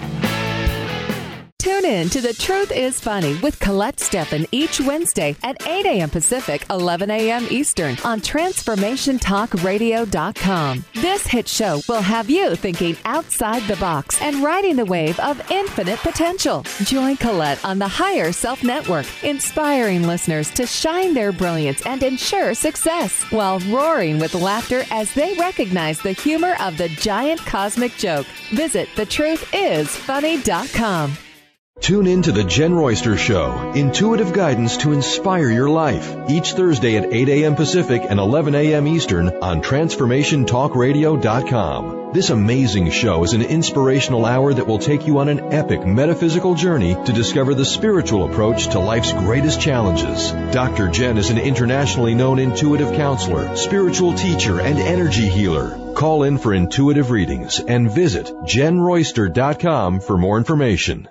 Tune in to The Truth is Funny with Colette Steffen each Wednesday at eight a.m. Pacific, eleven a.m. Eastern on transformation talk radio dot com. This hit show will have you thinking outside the box and riding the wave of infinite potential. Join Colette on the Higher Self Network, inspiring listeners to shine their brilliance and ensure success while roaring with laughter as they recognize the humor of the giant cosmic joke. Visit the truth is funny dot com. Tune in to The Jen Royster Show, intuitive guidance to inspire your life, each Thursday at eight a.m. Pacific and eleven a.m. Eastern on transformation talk radio dot com. This amazing show is an inspirational hour that will take you on an epic metaphysical journey to discover the spiritual approach to life's greatest challenges. Doctor Jen is an internationally known intuitive counselor, spiritual teacher, and energy healer. Call in for intuitive readings and visit jen royster dot com for more information.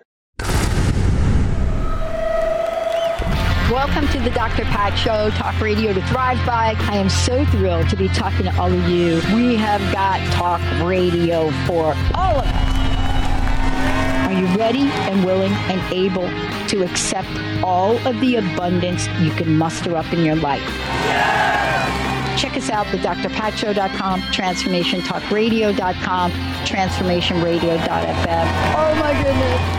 Welcome to the Doctor Pat Show, talk radio to thrive by. I am so thrilled to be talking to all of you. We have got talk radio for all of us. Are you ready and willing and able to accept all of the abundance you can muster up in your life? Yeah! Check us out, the d r pat show dot com, transformation talk radio dot com, transformation radio dot f m. Oh my goodness.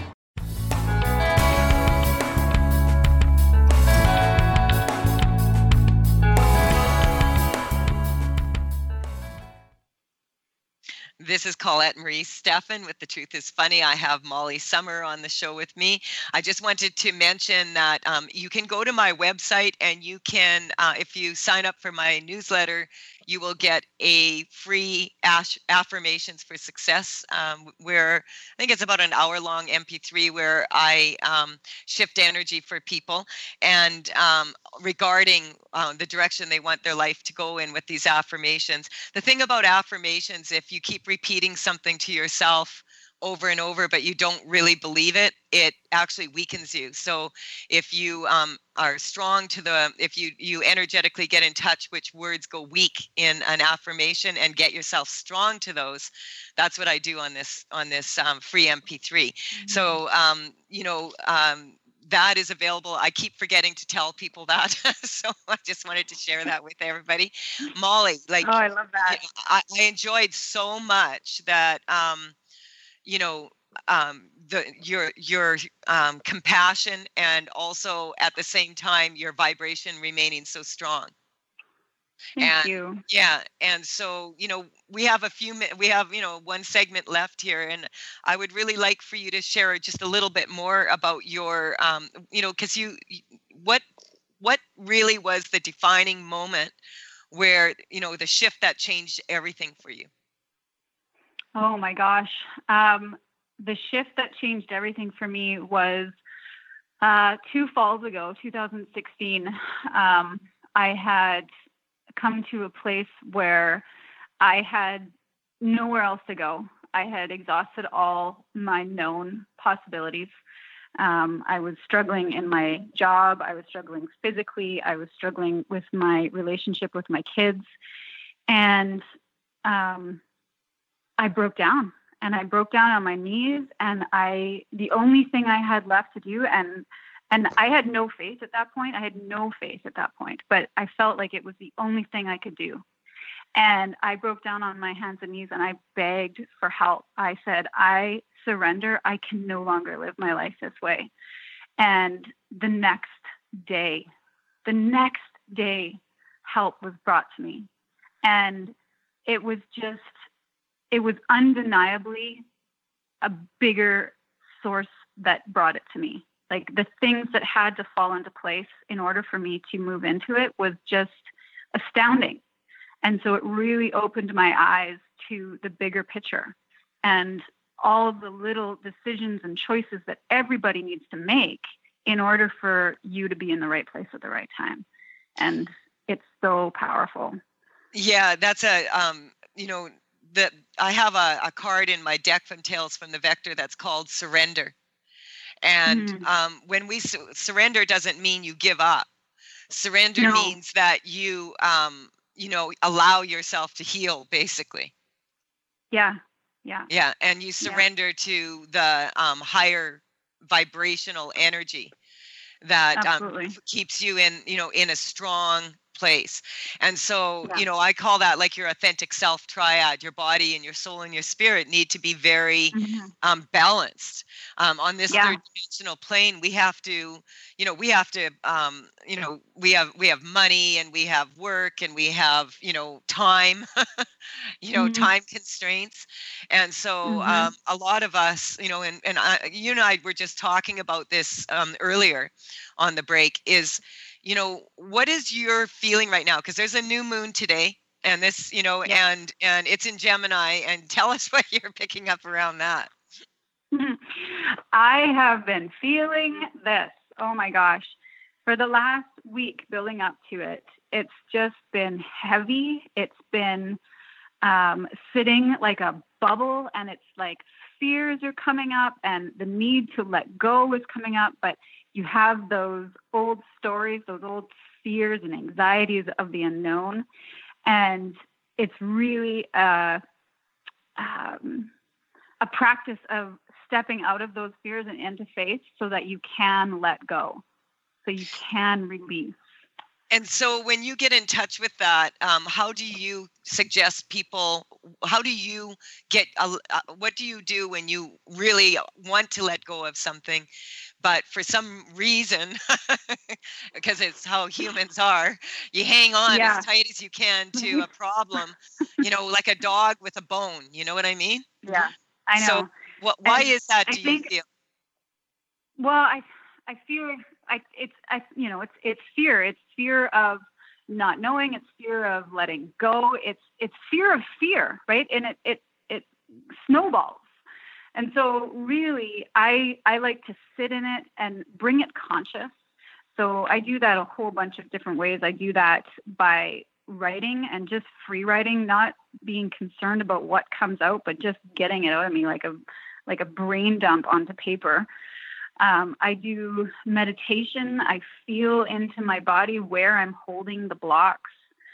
This is Colette Marie Steffen with The Truth is Funny. I have Molly Summer on the show with me. I just wanted to mention that um, you can go to my website and you can, uh, if you sign up for my newsletter, you will get a free ash- affirmations for success, um, where I think it's about an hour long M P three where I um, shift energy for people and um, regarding uh, the direction they want their life to go in with these affirmations. The thing about affirmations, if you keep repeating something to yourself over and over, but you don't really believe it, it actually weakens you. So if you um, are strong to the, if you, you energetically get in touch which words go weak in an affirmation and get yourself strong to those, that's what I do on this, on this um, free M P three. Mm-hmm. So, um, you know, um, that is available. I keep forgetting to tell people that. So I just wanted to share that with everybody. Molly, like, oh, I love that. I, I enjoyed so much that, um, you know, um, the, your, your um, compassion and also at the same time, your vibration remaining so strong. Thank and, you. Yeah. And so, you know, we have a few, we have, you know, one segment left here, and I would really like for you to share just a little bit more about your, um, you know, cause you, what, what really was the defining moment where, you know, the shift that changed everything for you? Oh my gosh. Um, the shift that changed everything for me was uh, two falls ago, two thousand sixteen. Um, I had come to a place where I had nowhere else to go. I had exhausted all my known possibilities. Um, I was struggling in my job. I was struggling physically. I was struggling with my relationship with my kids. And um, I broke down and I broke down on my knees, and I, the only thing I had left to do, and, and I had no faith at that point. I had no faith at that point, but I felt like it was the only thing I could do. And I broke down on my hands and knees and I begged for help. I said, I surrender. I can no longer live my life this way. And the next day, the next day, help was brought to me. And it was just, it was undeniably a bigger source that brought it to me. Like the things that had to fall into place in order for me to move into it was just astounding. And so it really opened my eyes to the bigger picture and all of the little decisions and choices that everybody needs to make in order for you to be in the right place at the right time. And it's so powerful. Yeah, that's a, um, you know, the, I have a, a card in my deck from Tales from the Vector that's called Surrender. And mm. um, when we su- surrender doesn't mean you give up. Surrender no. means that you, um, you know, allow yourself to heal, basically. Yeah. Yeah. Yeah. And you surrender yeah. to the um, higher vibrational energy that um, keeps you in, you know, in a strong place. And so, Yeah. you know, I call that like your authentic self triad. Your body and your soul and your spirit need to be very Mm-hmm. um, balanced. Um, on this Yeah. third dimensional plane, we have to, you know, we have to, um, you know, we have we have money and we have work and we have, you know, time, you know, Mhm. time constraints. And so Mhm. um, a lot of us, you know, and, and I, you and I were just talking about this um, earlier on the break is, you know, what is your feeling right now? Because there's a new moon today and this, you know, Yeah. and and it's in Gemini, and tell us what you're picking up around that. I have been feeling this. Oh my gosh. For the last week building up to it, it's just been heavy. It's been um, sitting like a bubble, and it's like fears are coming up and the need to let go is coming up. But you have those old stories, those old fears and anxieties of the unknown. And it's really a, um, a practice of stepping out of those fears and into faith so that you can let go, so you can release. And so when you get in touch with that, um, how do you suggest people, how do you get, a, uh, what do you do when you really want to let go of something, but for some reason, because it's how humans are, you hang on Yeah. as tight as you can to a problem, you know, like a dog with a bone, you know what I mean? Yeah, I know. So what, why And is that, I do think- you feel? Well, I, I feel I, it's, I, you know, it's, it's fear. It's fear of not knowing. It's fear of letting go. It's, it's fear of fear, right? And it, it, it snowballs. And so really, I, I like to sit in it and bring it conscious. So I do that a whole bunch of different ways. I do that by writing and just free writing, not being concerned about what comes out, but just getting it out of me like a, like a brain dump onto paper. Um, I do meditation. I feel into my body where I'm holding the blocks.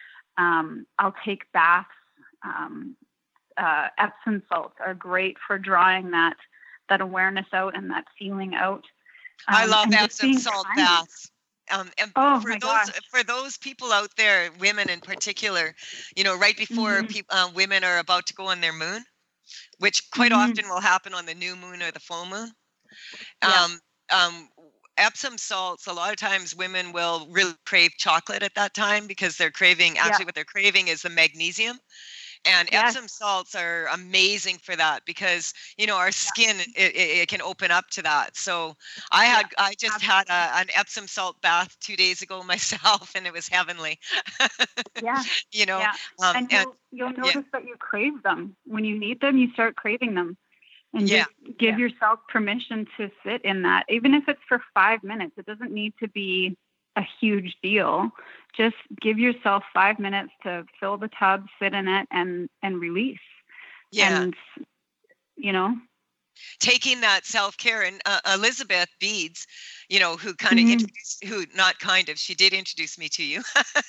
Um, I'll take baths. Um, uh, Epsom salts are great for drawing that that awareness out and that feeling out. Um, I love and just Epsom being salt kind. baths. Um, and Oh, for my those gosh. for those people out there, women in particular, you know, right before Mhm. peop uh, women are about to go on their moon, which quite Mhm. often will happen on the new moon or the full moon. Yeah. Um, um, Epsom salts, a lot of times women will really crave chocolate at that time because they're craving, actually Yeah. what they're craving is the magnesium. And Yes. Epsom salts are amazing for that because, you know, our skin, it, it, it can open up to that. So I had, I just had a, an Epsom salt bath two days ago myself, and it was heavenly. Yeah. You know, Yeah. um, and and you'll, you'll yeah. notice that you crave them. When you need them, you start craving them. And Yeah. just give yourself permission to sit in that, even if it's for five minutes. It doesn't need to be a huge deal. Just give yourself five minutes to fill the tub, sit in it, and and release. Yeah. And, you know, taking that self-care, and uh, Elizabeth Beads, you know, who kind of Mhm. introduced, who not kind of, she did introduce me to you.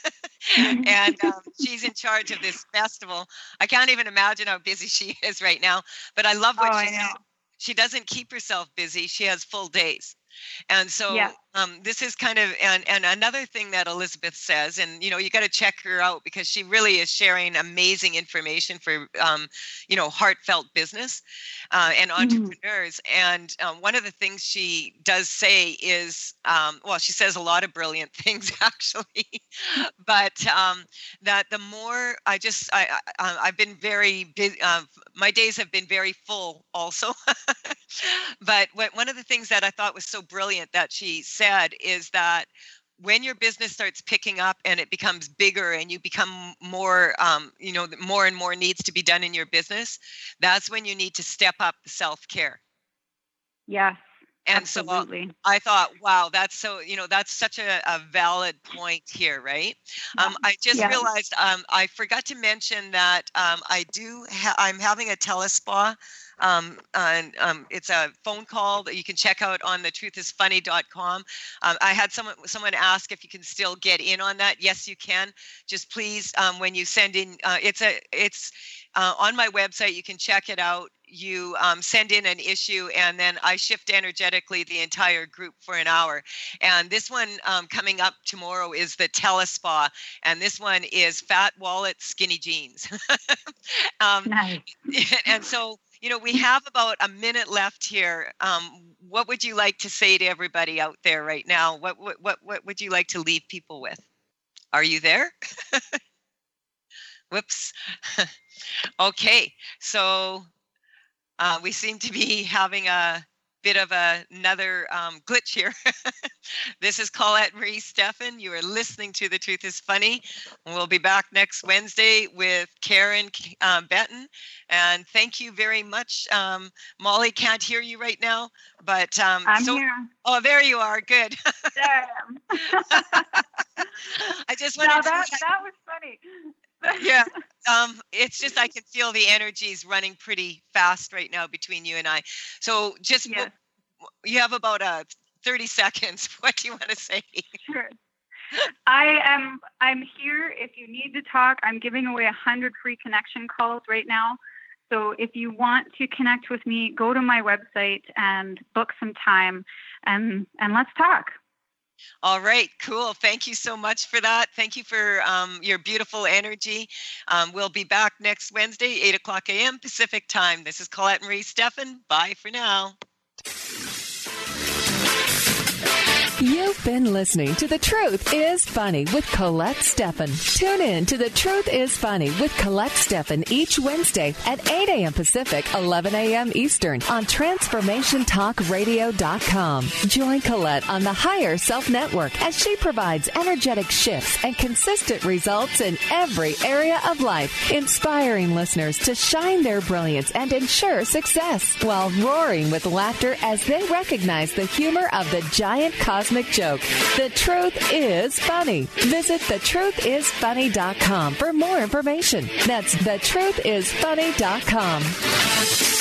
And um, she's in charge of this festival. I can't even imagine how busy she is right now, but I love what Oh, she I know. said. She doesn't keep herself busy. She has full days. And so Yeah. um, this is kind of, and, and another thing that Elizabeth says, and, you know, you got to check her out because she really is sharing amazing information for, um, you know, heartfelt business uh, and entrepreneurs. And um, one of the things she does say is, um, well, she says a lot of brilliant things actually, but um, that the more I just, I, I, I've been very busy, uh, my days have been very full also. But what, one of the things that I thought was so brilliant that she said is that when your business starts picking up and it becomes bigger and you become more, um, you know, more and more needs to be done in your business, that's when you need to step up the self-care. Yes. And Absolutely. so I thought, wow, that's so, you know, that's such a, a valid point here, right? Um, I just Yeah. realized um, I forgot to mention that um, I do, ha- I'm having a telespa. Um, and um, it's a phone call that you can check out on the truth is funny dot com. Um, I had someone someone ask if you can still get in on that. Yes, you can. Just please, um, when you send in, uh, it's a it's uh, on my website. You can check it out. you um, send in an issue, and then I shift energetically the entire group for an hour. And this one um, coming up tomorrow is the Telespa, and this one is Fat Wallet, Skinny Jeans. um, nice. And so, you know, we have about a minute left here. Um, what would you like to say to everybody out there right now? What what what, what would you like to leave people with? Are you there? Whoops. Okay, so uh, we seem to be having a bit of a, another um, glitch here. This is Colette Marie Steffen. You are listening to The Truth is Funny. We'll be back next Wednesday with Karen uh, Benton. And thank you very much. Um, Molly can't hear you right now, but um, I'm so, here. Oh, there you are. Good. There I am. I just wanted now to. That, that was funny. Yeah, um, it's just I can feel the energies running pretty fast right now between you and I. So just yes. You have about uh, thirty seconds. What do you want to say? Sure. I am. I'm here. If you need to talk, I'm giving away a hundred free connection calls right now. So if you want to connect with me, go to my website and book some time, and and let's talk. All right, cool. Thank you so much for that. Thank you for um, your beautiful energy. Um, we'll be back next Wednesday, eight o'clock a.m. Pacific time. This is Colette Marie Steffen. Bye for now. You've been listening to The Truth is Funny with Colette Steffen. Tune in to The Truth is Funny with Colette Steffen each Wednesday at eight a.m. Pacific, eleven a.m. Eastern on transformation talk radio dot com. Join Colette on the Higher Self Network as she provides energetic shifts and consistent results in every area of life, inspiring listeners to shine their brilliance and ensure success while roaring with laughter as they recognize the humor of the giant cosmic joke. The Truth is Funny. Visit the truth is funny dot com for more information. That's the truth is funny dot com.